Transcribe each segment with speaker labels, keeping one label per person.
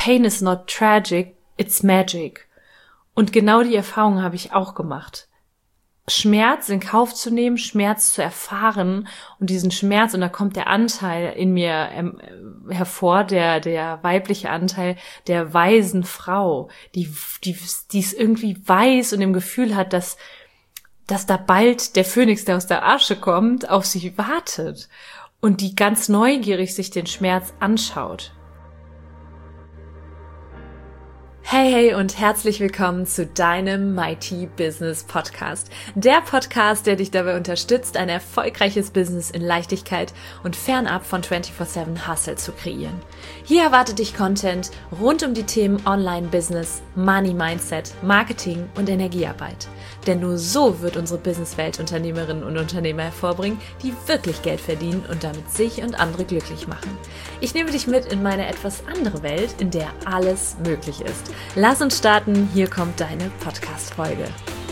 Speaker 1: pain is not tragic, it's magic. Und genau die Erfahrung habe ich auch gemacht. Schmerz in Kauf zu nehmen, Schmerz zu erfahren und diesen Schmerz, und da kommt der Anteil in mir hervor, der weibliche Anteil der weisen Frau, die es irgendwie weiß und im Gefühl hat, dass da bald der Phönix, der aus der Asche kommt, auf sie wartet und die ganz neugierig sich den Schmerz anschaut. Hey und herzlich willkommen zu deinem Mighty Business Podcast. Der Podcast, der dich dabei unterstützt, ein erfolgreiches Business in Leichtigkeit und fernab von 24/7 Hustle zu kreieren. Hier erwartet dich Content rund um die Themen Online-Business, Money-Mindset, Marketing und Energiearbeit. Denn nur so wird unsere Businesswelt Unternehmerinnen und Unternehmer hervorbringen, die wirklich Geld verdienen und damit sich und andere glücklich machen. Ich nehme dich mit in meine etwas andere Welt, in der alles möglich ist. Lass uns starten, hier kommt deine Podcast-Folge.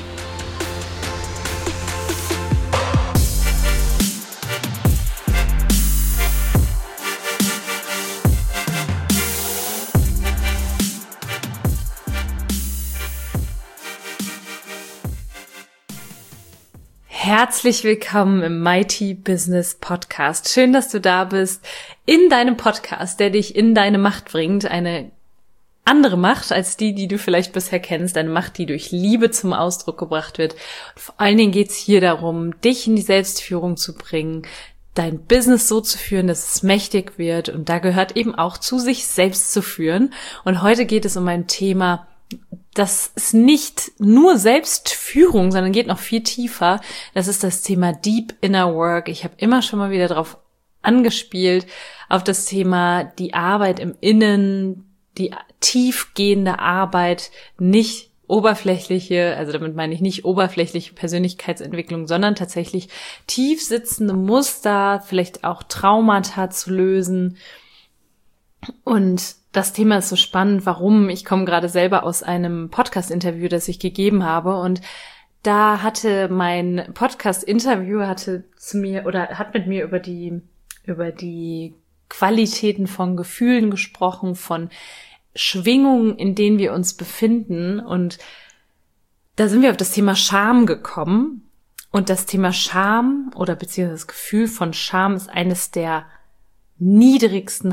Speaker 1: Herzlich willkommen im Mighty Business Podcast. Schön, dass du da bist in deinem Podcast, der dich in deine Macht bringt. Eine andere Macht als die du vielleicht bisher kennst. Eine Macht, die durch Liebe zum Ausdruck gebracht wird. Und vor allen Dingen geht es hier darum, dich in die Selbstführung zu bringen, dein Business so zu führen, dass es mächtig wird. Und da gehört eben auch zu, sich selbst zu führen. Und heute geht es um ein Thema, das ist nicht nur Selbstführung, sondern geht noch viel tiefer. Das ist das Thema Deep Inner Work. Ich habe immer schon mal wieder drauf angespielt, auf das Thema die Arbeit im Innen, die tiefgehende Arbeit, nicht oberflächliche, also damit meine ich nicht oberflächliche Persönlichkeitsentwicklung, sondern tatsächlich tief sitzende Muster, vielleicht auch Traumata zu lösen. Und das Thema ist so spannend. Warum? Ich komme gerade selber aus einem Podcast-Interview, das ich gegeben habe, und da hatte mein Podcast-Interviewer hat mit mir über die Qualitäten von Gefühlen gesprochen, von Schwingungen, in denen wir uns befinden, und da sind wir auf das Thema Scham gekommen, und das Thema Scham oder beziehungsweise das Gefühl von Scham ist eine der niedrigsten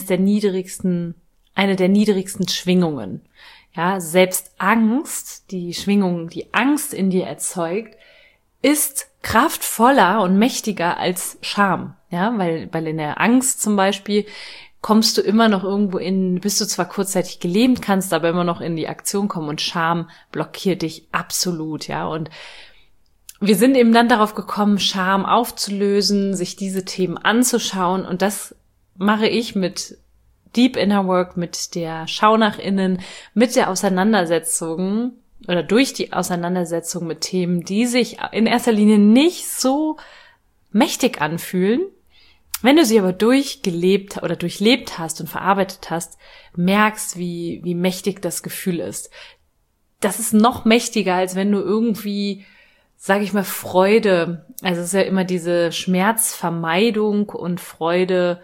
Speaker 1: Schwingungen. Ja, selbst Angst, die Schwingung, die Angst in dir erzeugt, ist kraftvoller und mächtiger als Scham. Ja, weil in der Angst zum Beispiel kommst du immer noch irgendwo bist du zwar kurzzeitig gelähmt, kannst aber immer noch in die Aktion kommen, und Scham blockiert dich absolut, ja. Und wir sind eben dann darauf gekommen, Scham aufzulösen, sich diese Themen anzuschauen, und das mache ich mit Deep Inner Work, mit der Schau nach innen, mit der Auseinandersetzung oder durch die Auseinandersetzung mit Themen, die sich in erster Linie nicht so mächtig anfühlen. Wenn du sie aber durchlebt hast und verarbeitet hast, merkst, wie mächtig das Gefühl ist. Das ist noch mächtiger, als wenn du irgendwie, sage ich mal, Freude, also es ist ja immer diese Schmerzvermeidung und Freude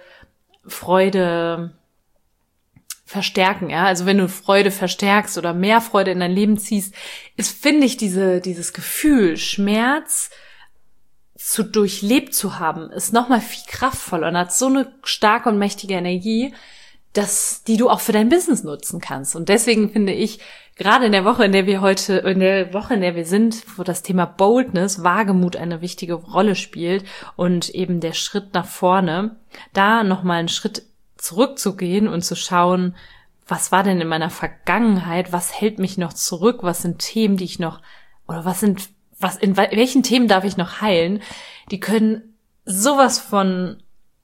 Speaker 1: verstärken, ja. Also wenn du Freude verstärkst oder mehr Freude in dein Leben ziehst, finde ich dieses Gefühl, Schmerz durchlebt zu haben, ist nochmal viel kraftvoller und hat so eine starke und mächtige Energie, die du auch für dein Business nutzen kannst. Und deswegen finde ich, gerade in der Woche, in der wir sind, wo das Thema Boldness, Wagemut eine wichtige Rolle spielt und eben der Schritt nach vorne, da nochmal einen Schritt zurückzugehen und zu schauen, was war denn in meiner Vergangenheit, was hält mich noch zurück, was sind Themen, die ich noch, oder in welchen Themen darf ich noch heilen, die können sowas von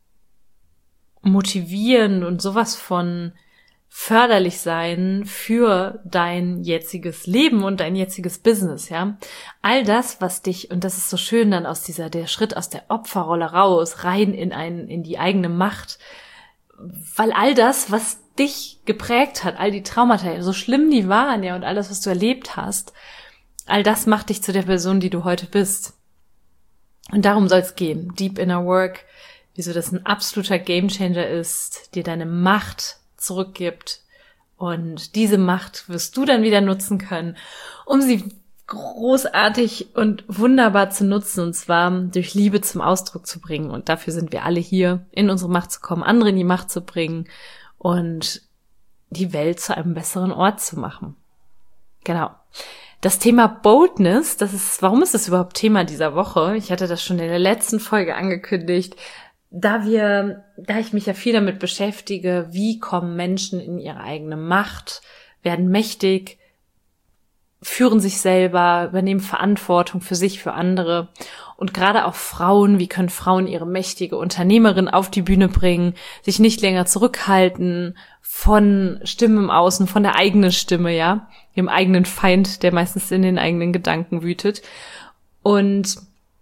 Speaker 1: motivieren und sowas von förderlich sein für dein jetziges Leben und dein jetziges Business, ja. All das, was dich, und das ist so schön dann der Schritt aus der Opferrolle raus, rein in die eigene Macht, weil all das, was dich geprägt hat, all die Traumata, so schlimm die waren, ja, und alles, was du erlebt hast, all das macht dich zu der Person, die du heute bist. Und darum soll es gehen. Deep Inner Work, wieso das ein absoluter Gamechanger ist, dir deine Macht zurückgibt Und diese Macht wirst du dann wieder nutzen können, um sie großartig und wunderbar zu nutzen, und zwar durch Liebe zum Ausdruck zu bringen. Und dafür sind wir alle hier, in unsere Macht zu kommen, andere in die Macht zu bringen und die Welt zu einem besseren Ort zu machen. Genau. Das Thema Boldness, warum ist das überhaupt Thema dieser Woche? Ich hatte das schon in der letzten Folge angekündigt, da ich mich ja viel damit beschäftige, wie kommen Menschen in ihre eigene Macht, werden mächtig, führen sich selber, übernehmen Verantwortung für sich, für andere. Und gerade auch Frauen, wie können Frauen ihre mächtige Unternehmerin auf die Bühne bringen, sich nicht länger zurückhalten von Stimmen im Außen, von der eigenen Stimme, ja, dem eigenen Feind, der meistens in den eigenen Gedanken wütet. Und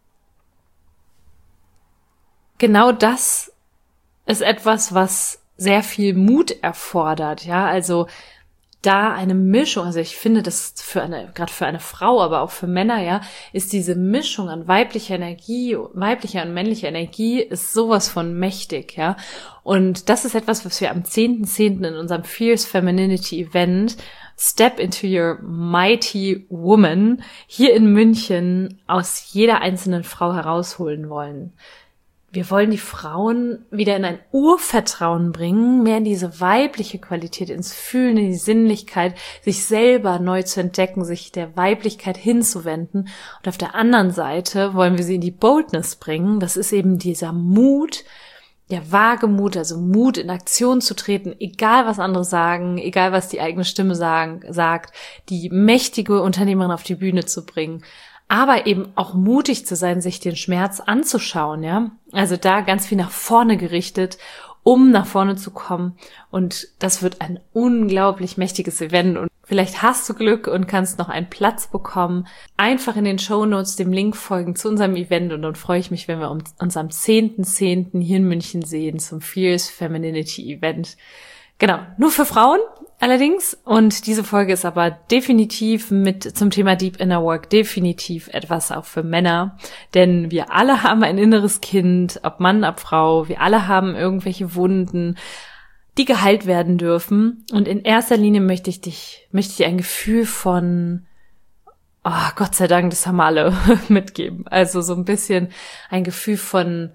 Speaker 1: genau das ist etwas, was sehr viel Mut erfordert, ja, also da eine Mischung, also ich finde, das gerade für eine Frau, aber auch für Männer, ja, ist diese Mischung an weiblicher und männlicher Energie ist sowas von mächtig, ja. Und das ist etwas, was wir am 10.10. in unserem Fierce Femininity Event Step into Your Mighty Woman hier in München aus jeder einzelnen Frau herausholen wollen. Wir wollen die Frauen wieder in ein Urvertrauen bringen, mehr in diese weibliche Qualität, ins Fühlen, in die Sinnlichkeit, sich selber neu zu entdecken, sich der Weiblichkeit hinzuwenden. Und auf der anderen Seite wollen wir sie in die Boldness bringen. Das ist eben dieser Mut, der Wagemut, also Mut, in Aktion zu treten, egal was andere sagen, egal was die eigene Stimme sagt, die mächtige Unternehmerin auf die Bühne zu bringen. Aber eben auch mutig zu sein, sich den Schmerz anzuschauen, ja. Also da ganz viel nach vorne gerichtet, um nach vorne zu kommen. Und das wird ein unglaublich mächtiges Event. Und vielleicht hast du Glück und kannst noch einen Platz bekommen. Einfach in den Shownotes dem Link folgen zu unserem Event. Und dann freue ich mich, wenn wir uns am 10.10. hier in München sehen zum Fierce Femininity Event. Genau, nur für Frauen allerdings. Und diese Folge ist aber definitiv zum Thema Deep Inner Work definitiv etwas auch für Männer. Denn wir alle haben ein inneres Kind, ob Mann, ob Frau. Wir alle haben irgendwelche Wunden, die geheilt werden dürfen. Und in erster Linie möchte ich dir ein Gefühl von, oh Gott sei Dank, das haben wir alle mitgeben. Also so ein bisschen ein Gefühl von,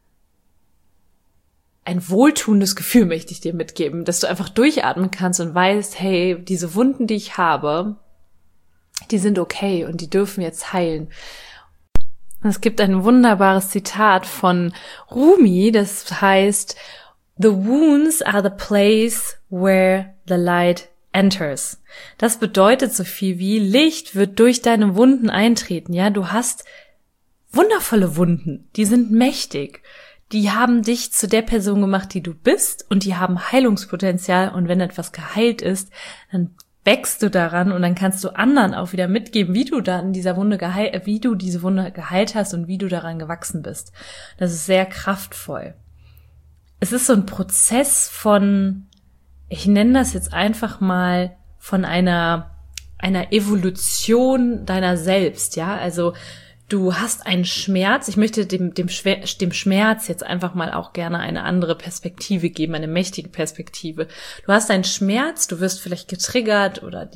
Speaker 1: ein wohltuendes Gefühl möchte ich dir mitgeben, dass du einfach durchatmen kannst und weißt, hey, diese Wunden, die ich habe, die sind okay und die dürfen jetzt heilen. Und es gibt ein wunderbares Zitat von Rumi, das heißt, "The wounds are the place where the light enters." Das bedeutet so viel wie, Licht wird durch deine Wunden eintreten, ja, du hast wundervolle Wunden, die sind mächtig. Die haben dich zu der Person gemacht, die du bist, und die haben Heilungspotenzial, und wenn etwas geheilt ist, dann wächst du daran und dann kannst du anderen auch wieder mitgeben, wie du diese Wunde geheilt hast und wie du daran gewachsen bist. Das ist sehr kraftvoll. Es ist so ein Prozess von, ich nenne das jetzt einfach mal, von einer Evolution deiner selbst, ja, also du hast einen Schmerz. Ich möchte dem Schmerz jetzt einfach mal auch gerne eine andere Perspektive geben, eine mächtige Perspektive. Du hast einen Schmerz, du wirst vielleicht getriggert oder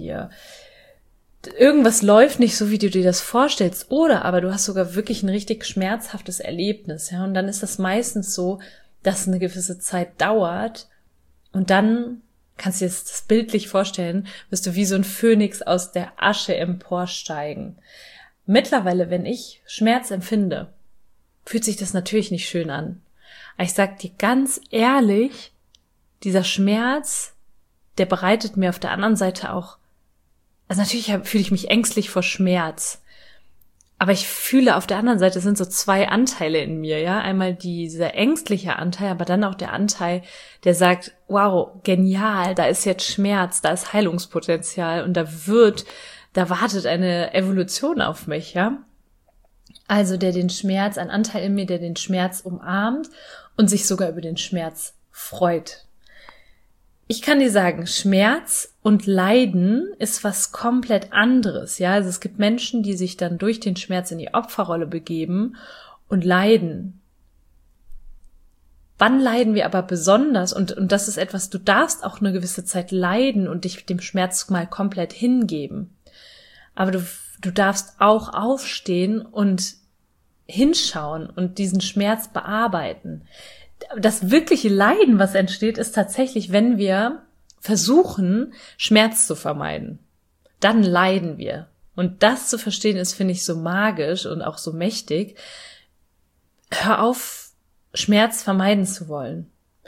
Speaker 1: irgendwas läuft nicht so, wie du dir das vorstellst, oder aber du hast sogar wirklich ein richtig schmerzhaftes Erlebnis, ja, und dann ist das meistens so, dass eine gewisse Zeit dauert und dann kannst du dir das bildlich vorstellen, wirst du wie so ein Phönix aus der Asche emporsteigen. Mittlerweile, wenn ich Schmerz empfinde, fühlt sich das natürlich nicht schön an. Aber ich sag dir ganz ehrlich, dieser Schmerz, der bereitet mir auf der anderen Seite auch, also natürlich fühle ich mich ängstlich vor Schmerz, aber ich fühle auf der anderen Seite, sind so zwei Anteile in mir, ja, einmal dieser ängstliche Anteil, aber dann auch der Anteil, der sagt, wow, genial, da ist jetzt Schmerz, da ist Heilungspotenzial und da wartet eine Evolution auf mich, ja. Also ein Anteil in mir, der den Schmerz umarmt und sich sogar über den Schmerz freut. Ich kann dir sagen, Schmerz und Leiden ist was komplett anderes, ja. Also es gibt Menschen, die sich dann durch den Schmerz in die Opferrolle begeben und leiden. Wann leiden wir aber besonders? Und das ist etwas, du darfst auch eine gewisse Zeit leiden und dich dem Schmerz mal komplett hingeben. Aber du darfst auch aufstehen und hinschauen und diesen Schmerz bearbeiten. Das wirkliche Leiden, was entsteht, ist tatsächlich, wenn wir versuchen, Schmerz zu vermeiden. Dann leiden wir. Und das zu verstehen ist, finde ich, so magisch und auch so mächtig. Hör auf, Schmerz vermeiden zu wollen.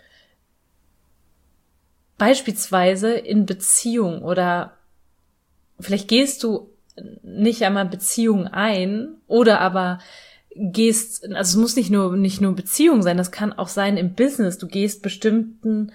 Speaker 1: Beispielsweise in Beziehung oder vielleicht gehst du nicht einmal Beziehung ein oder aber gehst, also es muss nicht nur Beziehung sein, das kann auch sein im Business. Du gehst bestimmten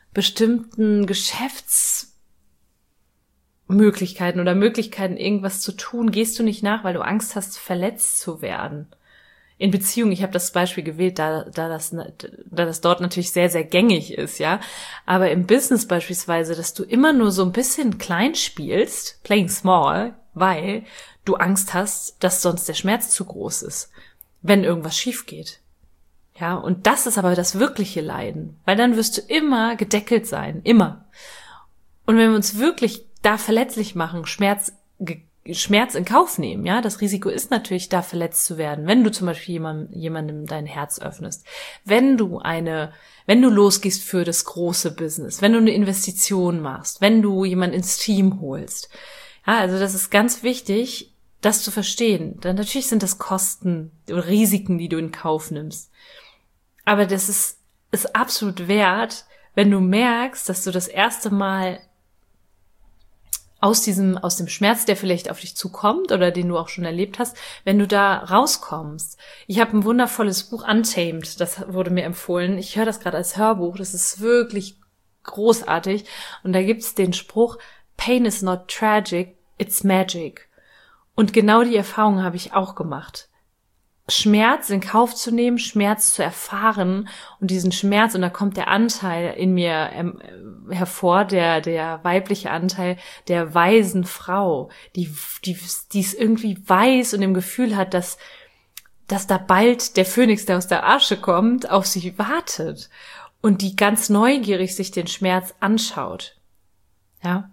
Speaker 1: Geschäftsmöglichkeiten oder Möglichkeiten, irgendwas zu tun, gehst du nicht nach, weil du Angst hast, verletzt zu werden. In Beziehung, ich habe das Beispiel gewählt, da das dort natürlich sehr, sehr gängig ist, ja. Aber im Business beispielsweise, dass du immer nur so ein bisschen klein spielst, playing small, weil du Angst hast, dass sonst der Schmerz zu groß ist, wenn irgendwas schief geht. Ja, und das ist aber das wirkliche Leiden, weil dann wirst du immer gedeckelt sein, immer. Und wenn wir uns wirklich da verletzlich machen, Schmerz in Kauf nehmen, ja, das Risiko ist natürlich, da verletzt zu werden, wenn du zum Beispiel jemandem dein Herz öffnest, wenn du losgehst für das große Business, wenn du eine Investition machst, wenn du jemanden ins Team holst. Ja, also das ist ganz wichtig, das zu verstehen. Denn natürlich sind das Kosten oder Risiken, die du in Kauf nimmst. Aber das ist absolut wert, wenn du merkst, dass du das erste Mal aus dem Schmerz, der vielleicht auf dich zukommt oder den du auch schon erlebt hast, wenn du da rauskommst. Ich habe ein wundervolles Buch, Untamed, das wurde mir empfohlen. Ich höre das gerade als Hörbuch, das ist wirklich großartig. Und da gibt's den Spruch, Pain is not tragic, it's magic. Und genau die Erfahrung habe ich auch gemacht. Schmerz in Kauf zu nehmen, Schmerz zu erfahren und diesen Schmerz, und da kommt der Anteil in mir hervor, der weibliche Anteil der weisen Frau, die es irgendwie weiß und im Gefühl hat, dass da bald der Phönix, der aus der Asche kommt, auf sie wartet und die ganz neugierig sich den Schmerz anschaut. Ja.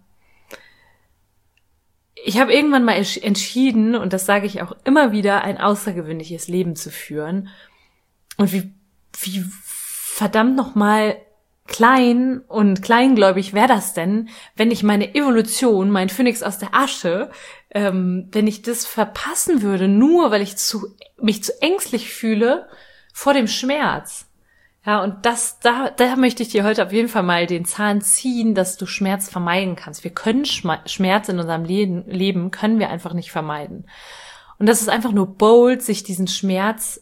Speaker 1: Ich habe irgendwann mal entschieden, und das sage ich auch immer wieder, ein außergewöhnliches Leben zu führen. Und wie verdammt nochmal klein und kleingläubig wäre das denn, wenn ich meine Evolution, mein Phönix aus der Asche, wenn ich das verpassen würde, nur weil ich mich zu ängstlich fühle vor dem Schmerz. Ja, und da möchte ich dir heute auf jeden Fall mal den Zahn ziehen, dass du Schmerz vermeiden kannst. Wir können Schmerz in unserem Leben können wir einfach nicht vermeiden. Und das ist einfach nur bold, sich diesen Schmerz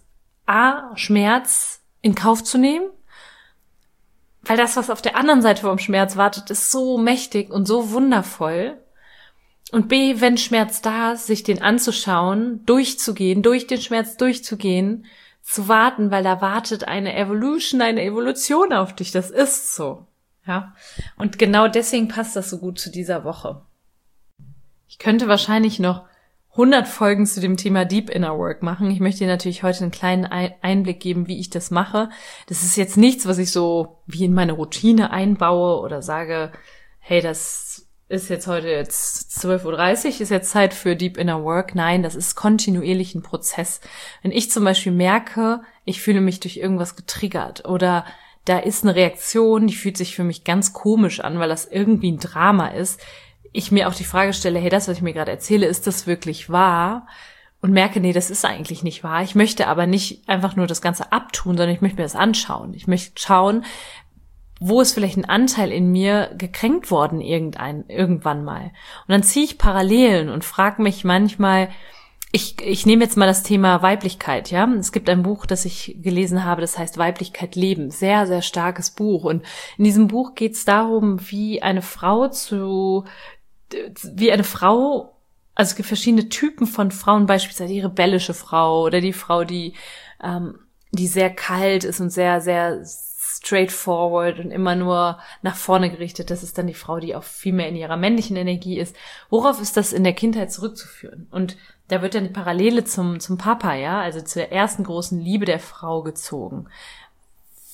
Speaker 1: in Kauf zu nehmen, weil das, was auf der anderen Seite vom Schmerz wartet, ist so mächtig und so wundervoll. Und B, wenn Schmerz da ist, sich den anzuschauen, durchzugehen, durch den Schmerz durchzugehen, zu warten, weil da wartet eine Evolution auf dich. Das ist so, ja. Und genau deswegen passt das so gut zu dieser Woche. Ich könnte wahrscheinlich noch 100 Folgen zu dem Thema Deep Inner Work machen. Ich möchte dir natürlich heute einen kleinen Einblick geben, wie ich das mache. Das ist jetzt nichts, was ich so wie in meine Routine einbaue oder sage, hey, das ist jetzt heute 12:30 Uhr, ist jetzt Zeit für Deep Inner Work. Nein, das ist kontinuierlich ein Prozess. Wenn ich zum Beispiel merke, ich fühle mich durch irgendwas getriggert oder da ist eine Reaktion, die fühlt sich für mich ganz komisch an, weil das irgendwie ein Drama ist, ich mir auch die Frage stelle, hey, das, was ich mir gerade erzähle, ist das wirklich wahr? Und merke, nee, das ist eigentlich nicht wahr. Ich möchte aber nicht einfach nur das Ganze abtun, sondern ich möchte mir das anschauen. Ich möchte schauen, wo ist vielleicht ein Anteil in mir gekränkt worden irgendwann mal. Und dann ziehe ich Parallelen und frage mich manchmal, ich nehme jetzt mal das Thema Weiblichkeit, ja. Es gibt ein Buch, das ich gelesen habe, das heißt Weiblichkeit leben. Sehr, sehr starkes Buch. Und in diesem Buch geht es darum, wie eine Frau, also es gibt verschiedene Typen von Frauen, beispielsweise die rebellische Frau oder die Frau, die sehr kalt ist und sehr, sehr straightforward und immer nur nach vorne gerichtet. Das ist dann die Frau, die auch viel mehr in ihrer männlichen Energie ist. Worauf ist das in der Kindheit zurückzuführen? Und da wird dann die Parallele zum Papa, ja, also zur ersten großen Liebe der Frau gezogen.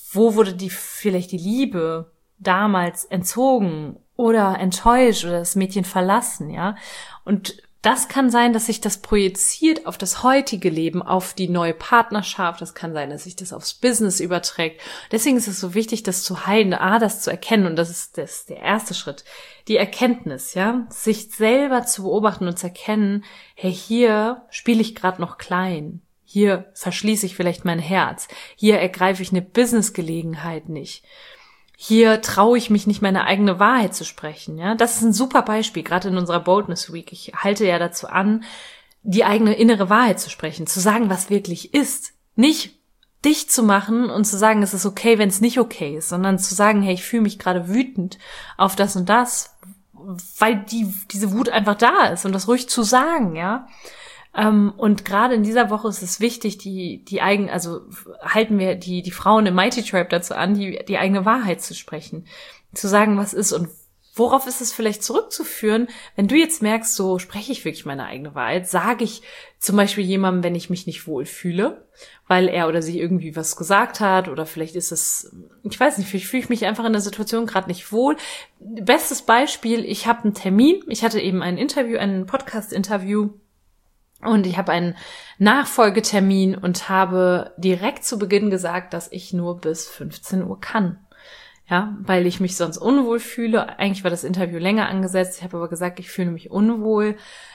Speaker 1: wo wurde vielleicht die Liebe damals entzogen oder enttäuscht oder das Mädchen verlassen, ja? Und das kann sein, dass sich das projiziert auf das heutige Leben, auf die neue Partnerschaft. Das kann sein, dass sich das aufs Business überträgt. Deswegen ist es so wichtig, das zu heilen, das zu erkennen. Und das ist der erste Schritt. Die Erkenntnis, ja, sich selber zu beobachten und zu erkennen, hey, hier spiele ich gerade noch klein. Hier verschließe ich vielleicht mein Herz. Hier ergreife ich eine Businessgelegenheit nicht. Hier traue ich mich nicht, meine eigene Wahrheit zu sprechen. Ja, das ist ein super Beispiel, gerade in unserer Boldness Week. Ich halte ja dazu an, die eigene innere Wahrheit zu sprechen, zu sagen, was wirklich ist. Nicht dich zu machen und zu sagen, es ist okay, wenn es nicht okay ist, sondern zu sagen, hey, ich fühle mich gerade wütend auf das und das, weil diese Wut einfach da ist und das ruhig zu sagen, ja. Und gerade in dieser Woche ist es wichtig, halten wir die Frauen im Mighty Tribe dazu an, die eigene Wahrheit zu sprechen, zu sagen, was ist und worauf ist es vielleicht zurückzuführen, wenn du jetzt merkst, so spreche ich wirklich meine eigene Wahrheit, sage ich zum Beispiel jemandem, wenn ich mich nicht wohlfühle, weil er oder sie irgendwie was gesagt hat oder vielleicht ist es, ich weiß nicht, vielleicht fühle ich mich einfach in der Situation gerade nicht wohl. Bestes Beispiel, ich habe einen Termin, ich hatte eben ein Podcast-Interview, und ich habe einen Nachfolgetermin und habe direkt zu Beginn gesagt, dass ich nur bis 15 Uhr kann. Ja, weil ich mich sonst unwohl fühle. Eigentlich war das Interview länger angesetzt. Ich habe aber gesagt, ich fühle mich unwohl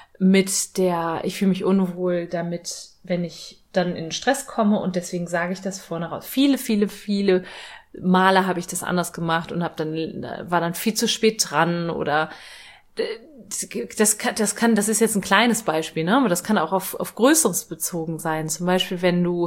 Speaker 1: damit, wenn ich dann in Stress komme und deswegen sage ich das vorne raus. Viele Male habe ich das anders gemacht und war dann viel zu spät dran oder das ist jetzt ein kleines Beispiel, ne? Aber das kann auch auf Größeres bezogen sein. Zum Beispiel, wenn du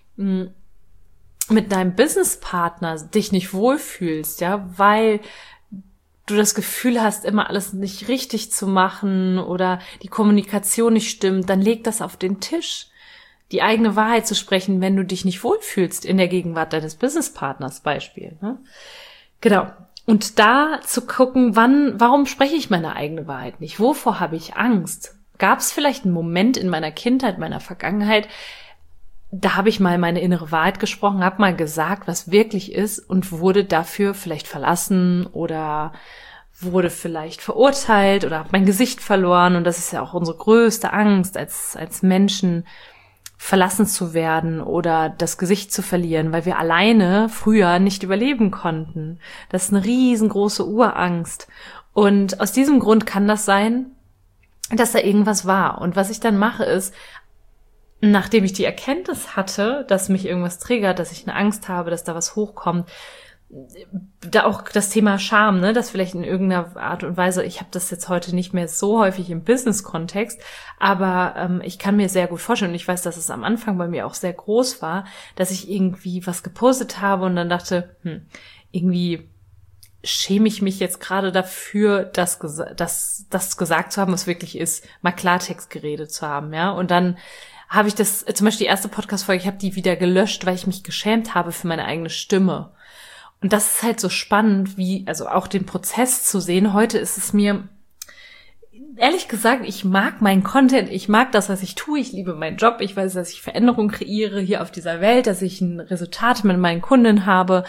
Speaker 1: mit deinem Businesspartner dich nicht wohlfühlst, ja, weil du das Gefühl hast, immer alles nicht richtig zu machen oder die Kommunikation nicht stimmt, dann leg das auf den Tisch. Die eigene Wahrheit zu sprechen, wenn du dich nicht wohlfühlst in der Gegenwart deines Businesspartners, Beispiel, ne? Genau. Und da zu gucken, warum spreche ich meine eigene Wahrheit nicht? Wovor habe ich Angst? Gab es vielleicht einen Moment in meiner Kindheit, meiner Vergangenheit, da habe ich mal meine innere Wahrheit gesprochen, habe mal gesagt, was wirklich ist und wurde dafür vielleicht verlassen oder wurde vielleicht verurteilt oder habe mein Gesicht verloren. Und das ist ja auch unsere größte Angst als Menschen, verlassen zu werden oder das Gesicht zu verlieren, weil wir alleine früher nicht überleben konnten. Das ist eine riesengroße Urangst. Und aus diesem Grund kann das sein, dass da irgendwas war. Und was ich dann mache ist, nachdem ich die Erkenntnis hatte, dass mich irgendwas triggert, dass ich eine Angst habe, dass da was hochkommt, da auch das Thema Scham, ne, das vielleicht in irgendeiner Art und Weise, ich habe das jetzt heute nicht mehr so häufig im Business-Kontext, aber ich kann mir sehr gut vorstellen, und ich weiß, dass es am Anfang bei mir auch sehr groß war, dass ich irgendwie was gepostet habe und dann dachte, irgendwie schäme ich mich jetzt gerade dafür, das gesagt zu haben, was wirklich ist, mal Klartext geredet zu haben, ja, und dann habe ich das, zum Beispiel die erste Podcast-Folge, ich habe die wieder gelöscht, weil ich mich geschämt habe für meine eigene Stimme. Und das ist halt so spannend, also auch den Prozess zu sehen. Heute ist es mir, ehrlich gesagt, ich mag meinen Content, ich mag das, was ich tue, ich liebe meinen Job, ich weiß, dass ich Veränderung kreiere hier auf dieser Welt, dass ich ein Resultat mit meinen Kunden habe,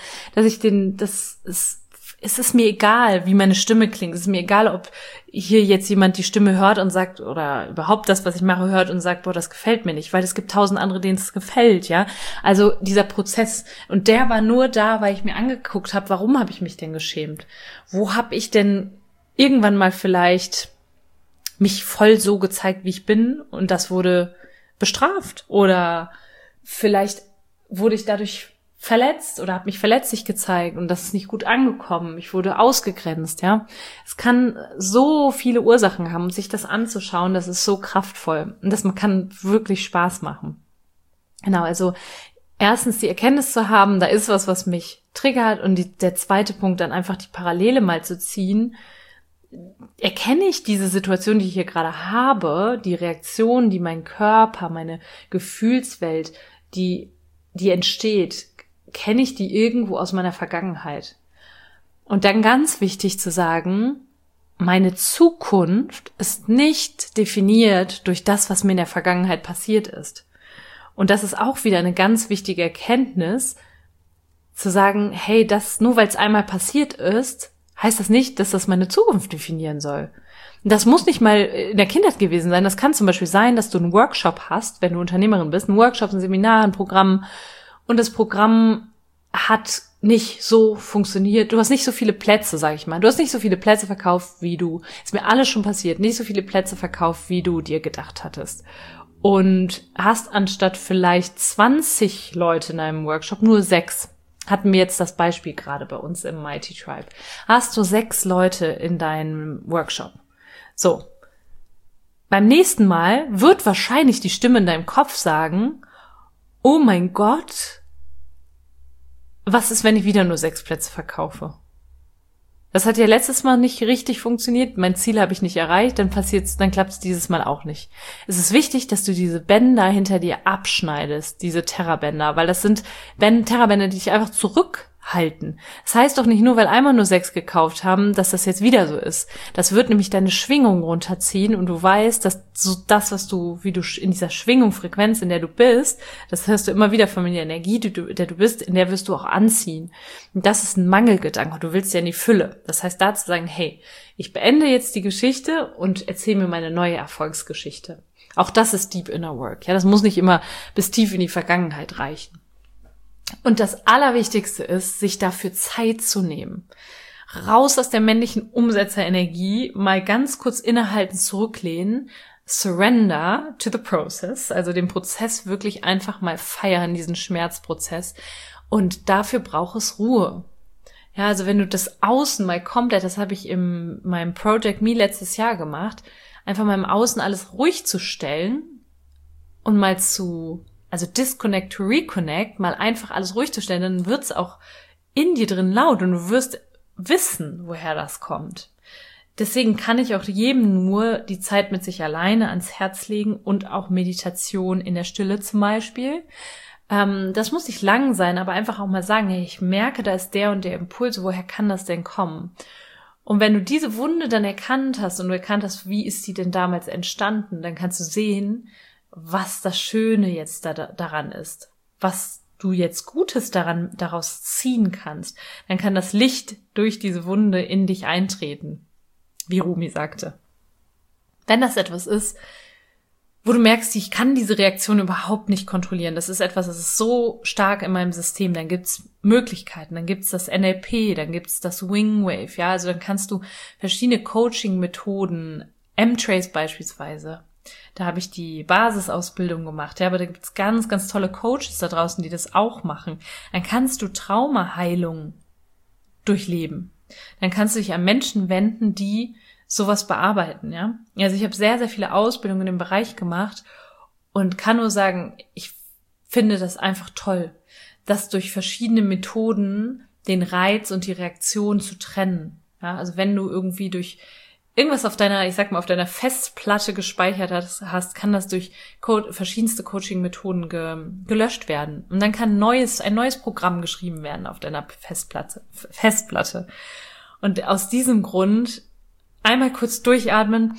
Speaker 1: es ist mir egal, wie meine Stimme klingt. Es ist mir egal, ob hier jetzt jemand die Stimme hört und sagt, oder überhaupt das, was ich mache, hört und sagt, boah, das gefällt mir nicht, weil es gibt 1000 andere, denen es gefällt, ja. Also dieser Prozess. Und der war nur da, weil ich mir angeguckt habe, warum habe ich mich denn geschämt? Wo habe ich denn irgendwann mal vielleicht mich voll so gezeigt, wie ich bin und das wurde bestraft? Oder vielleicht wurde ich dadurch verletzt oder habe mich verletzlich gezeigt und das ist nicht gut angekommen. Ich wurde ausgegrenzt, ja. Es kann so viele Ursachen haben, sich das anzuschauen, das ist so kraftvoll und das kann wirklich Spaß machen. Genau, also erstens die Erkenntnis zu haben, da ist was mich triggert und der zweite Punkt dann einfach die Parallele mal zu ziehen. Erkenne ich diese Situation, die ich hier gerade habe, die Reaktion, die mein Körper, meine Gefühlswelt, die entsteht, kenne ich die irgendwo aus meiner Vergangenheit? Und dann ganz wichtig zu sagen, meine Zukunft ist nicht definiert durch das, was mir in der Vergangenheit passiert ist. Und das ist auch wieder eine ganz wichtige Erkenntnis. zu sagen, hey, das nur weil es einmal passiert ist, heißt das nicht, dass das meine Zukunft definieren soll. Das muss nicht mal in der Kindheit gewesen sein. Das kann zum Beispiel sein, dass du einen Workshop hast, wenn du Unternehmerin bist, ein Workshop, ein Seminar, ein Programm, und das Programm hat nicht so funktioniert. Du hast nicht so viele Plätze, sag ich mal. Du hast nicht so viele Plätze verkauft, wie du, ist mir alles schon passiert, nicht so viele Plätze verkauft, wie du dir gedacht hattest. Und hast anstatt vielleicht 20 Leute in einem Workshop nur 6. Hatten wir jetzt das Beispiel gerade bei uns im Mighty Tribe. Hast du 6 Leute in deinem Workshop. So. Beim nächsten Mal wird wahrscheinlich die Stimme in deinem Kopf sagen, oh mein Gott, was ist, wenn ich wieder nur 6 Plätze verkaufe? Das hat ja letztes Mal nicht richtig funktioniert. Mein Ziel habe ich nicht erreicht. Dann klappt es dieses Mal auch nicht. Es ist wichtig, dass du diese Bänder hinter dir abschneidest, diese Terrabänder, weil das sind Terrabänder, die dich einfach zurückhalten. Das heißt doch nicht nur, weil einmal nur 6 gekauft haben, dass das jetzt wieder so ist. Das wird nämlich deine Schwingung runterziehen und du weißt, dass so das, wie du in dieser Schwingung, Frequenz, in der du bist, das hörst du immer wieder von der Energie, der du bist, in der wirst du auch anziehen. Und das ist ein Mangelgedanke. Du willst ja in die Fülle. Das heißt, da zu sagen, hey, ich beende jetzt die Geschichte und erzähle mir meine neue Erfolgsgeschichte. Auch das ist Deep Inner Work. Ja, das muss nicht immer bis tief in die Vergangenheit reichen. Und das Allerwichtigste ist, sich dafür Zeit zu nehmen. Raus aus der männlichen Umsetzerenergie, mal ganz kurz innehalten, zurücklehnen, surrender to the process, also den Prozess wirklich einfach mal feiern, diesen Schmerzprozess. Und dafür braucht es Ruhe. Ja, also wenn du das Außen mal komplett, das habe ich in meinem Project Me letztes Jahr gemacht, einfach mal im Außen alles ruhig zu stellen und mal disconnect to reconnect, mal einfach alles ruhig zu stellen, dann wird's auch in dir drin laut und du wirst wissen, woher das kommt. Deswegen kann ich auch jedem nur die Zeit mit sich alleine ans Herz legen und auch Meditation in der Stille zum Beispiel. Das muss nicht lang sein, aber einfach auch mal sagen, hey, ich merke, da ist der und der Impuls, woher kann das denn kommen? Und wenn du diese Wunde dann erkannt hast und du erkannt hast, wie ist die denn damals entstanden, dann kannst du sehen, was das Schöne jetzt daran ist, was du jetzt Gutes daraus ziehen kannst. Dann kann das Licht durch diese Wunde in dich eintreten, wie Rumi sagte. Wenn das etwas ist, wo du merkst, ich kann diese Reaktion überhaupt nicht kontrollieren, das ist etwas, das ist so stark in meinem System, dann gibt's Möglichkeiten, dann gibt's das NLP, dann gibt's das Wingwave, ja, also dann kannst du verschiedene Coaching-Methoden, M-Trace beispielsweise, da habe ich die Basisausbildung gemacht, ja, aber da gibt's ganz, ganz tolle Coaches da draußen, die das auch machen. Dann kannst du Traumaheilung durchleben. Dann kannst du dich an Menschen wenden, die sowas bearbeiten, ja. Also ich habe sehr, sehr viele Ausbildungen in dem Bereich gemacht und kann nur sagen, ich finde das einfach toll, das durch verschiedene Methoden den Reiz und die Reaktion zu trennen. Ja, also wenn du irgendwie durch irgendwas auf deiner Festplatte gespeichert hast, kann das durch verschiedenste Coaching-Methoden gelöscht werden. Und dann kann ein neues Programm geschrieben werden auf deiner Festplatte. Und aus diesem Grund einmal kurz durchatmen.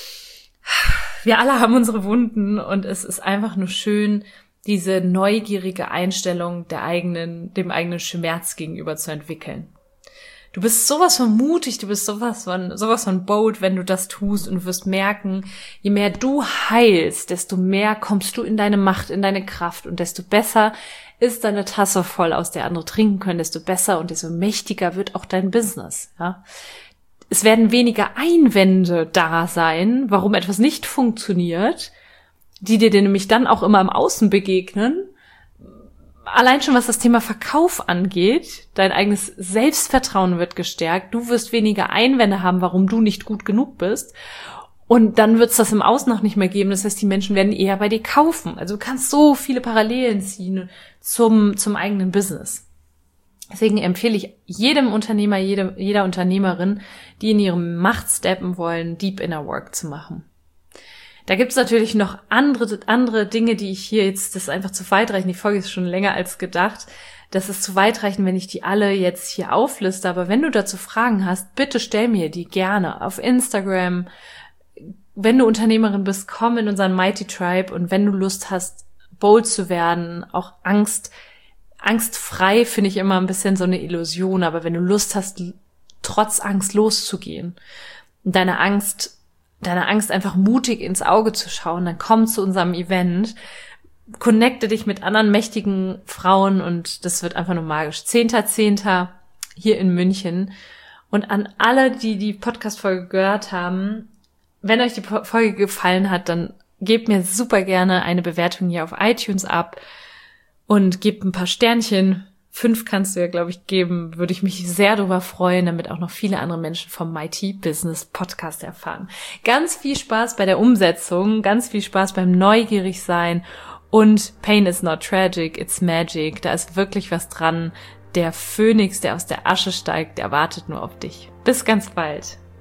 Speaker 1: Wir alle haben unsere Wunden und es ist einfach nur schön, diese neugierige Einstellung dem eigenen Schmerz gegenüber zu entwickeln. Du bist sowas von mutig, du bist sowas von bold, wenn du das tust, und du wirst merken, je mehr du heilst, desto mehr kommst du in deine Macht, in deine Kraft, und desto besser ist deine Tasse voll, aus der andere trinken können, desto besser und desto mächtiger wird auch dein Business, ja. Es werden weniger Einwände da sein, warum etwas nicht funktioniert, die dir nämlich dann auch immer im Außen begegnen. Allein schon, was das Thema Verkauf angeht, dein eigenes Selbstvertrauen wird gestärkt, du wirst weniger Einwände haben, warum du nicht gut genug bist, und dann wird es das im Außen noch nicht mehr geben, das heißt, die Menschen werden eher bei dir kaufen. Also du kannst so viele Parallelen ziehen zum eigenen Business. Deswegen empfehle ich jedem Unternehmer, jeder Unternehmerin, die in ihrem Macht steppen wollen, Deep Inner Work zu machen. Da gibt's natürlich noch andere Dinge, die ich hier jetzt, das ist einfach zu weit reichen. Die Folge ist schon länger als gedacht. Das ist zu weit reichen, wenn ich die alle jetzt hier aufliste. Aber wenn du dazu Fragen hast, bitte stell mir die gerne auf Instagram. Wenn du Unternehmerin bist, komm in unseren Mighty Tribe. Und wenn du Lust hast, bold zu werden, auch Angst angstfrei finde ich immer ein bisschen so eine Illusion, aber wenn du Lust hast, trotz Angst loszugehen und deine Angst einfach mutig ins Auge zu schauen, dann komm zu unserem Event, connecte dich mit anderen mächtigen Frauen und das wird einfach nur magisch. 10.10. hier in München. Und an alle, die die Podcast-Folge gehört haben, wenn euch die Folge gefallen hat, dann gebt mir super gerne eine Bewertung hier auf iTunes ab und gebt ein paar Sternchen. 5 kannst du ja, glaube ich, geben. Würde ich mich sehr darüber freuen, damit auch noch viele andere Menschen vom Mighty Business Podcast erfahren. Ganz viel Spaß bei der Umsetzung, ganz viel Spaß beim Neugierigsein und Pain is not tragic, it's magic. Da ist wirklich was dran. Der Phönix, der aus der Asche steigt, der wartet nur auf dich. Bis ganz bald.